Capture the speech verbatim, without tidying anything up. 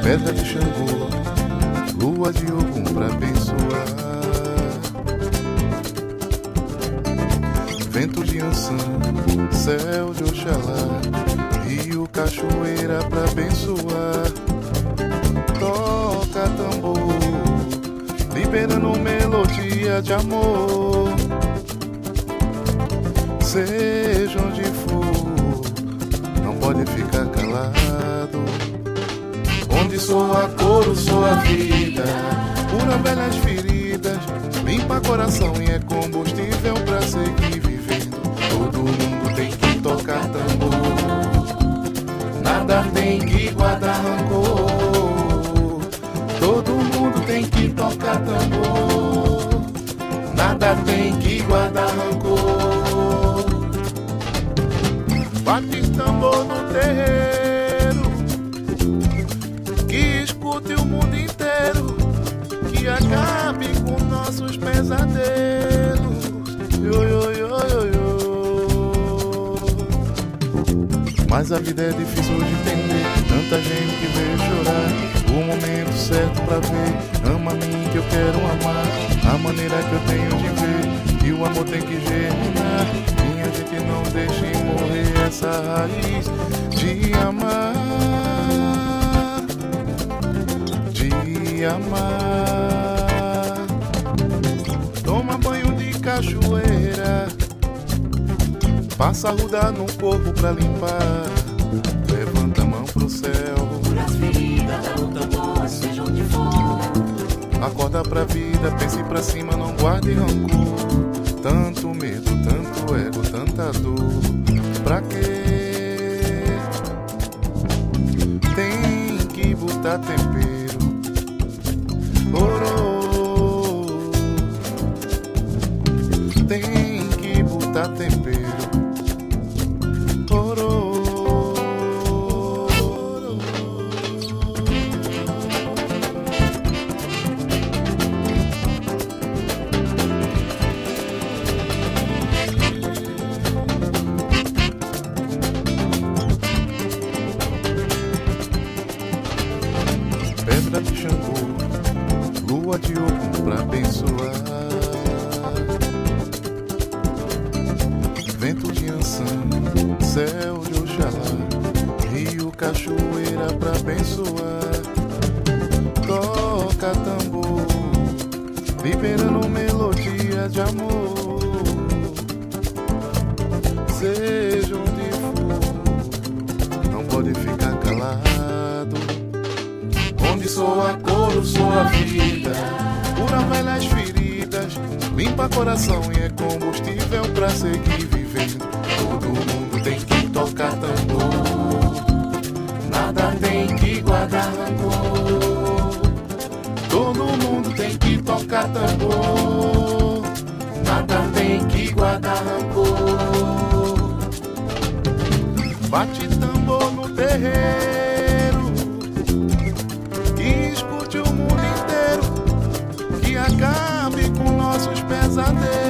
pedra de Xangô, lua de Ogum pra abençoar, vento de Ançã, céu de Oxalá, rio, cachoeira pra abençoar. Toca tambor, liberando melodia de amor. Seja onde for, não pode ficar calado. Onde soa coro, soa vida, cura velhas feridas, limpa coração e é combustível pra seguir vivendo. Todo mundo tem que tocar tambor, nada tem que guardar rancor. Todo mundo tem que tocar tambor, nada tem que guardar rancor. Bate tambor no terreiro, que escute o mundo inteiro, que acabe com nossos pesadelos. Yo, yo, yo, yo, yo. Mas a vida é difícil de entender, tanta gente que veio chorar. O momento certo pra ver, ama a mim que eu quero amar, a maneira que eu tenho de ver, e o amor tem que germinar. Minha gente, não deixe morrer essa raiz de amar, de amar. Toma banho de cachoeira, passa a ruda no corpo pra limpar, levanta a mão pro céu, seja onde for. Acorda pra vida, pense pra cima, não guarde rancor. Tanto medo, tanto ego, tanta dor, pra quê? Tem que botar tempero, orô. Tem que botar tempero, orô. Pedra de Xangô, lua de Ogum pra abençoar, vento de Ançã, céu de Oxalá, rio, cachoeira pra abençoar. Toca tambor, liberando melodia de amor. Seja onde for, não pode ficar calado. Onde soa coro, soa vida, cura velhas feridas, limpa coração e é combustível pra seguir vivendo. Todo mundo tem que tocar tambor, nada tem que guardar rancor. Todo mundo tem que tocar tambor, nada tem que guardar rancor. Bate tambor no terreiro, escute o mundo inteiro, que acabe com nossos pesadelos.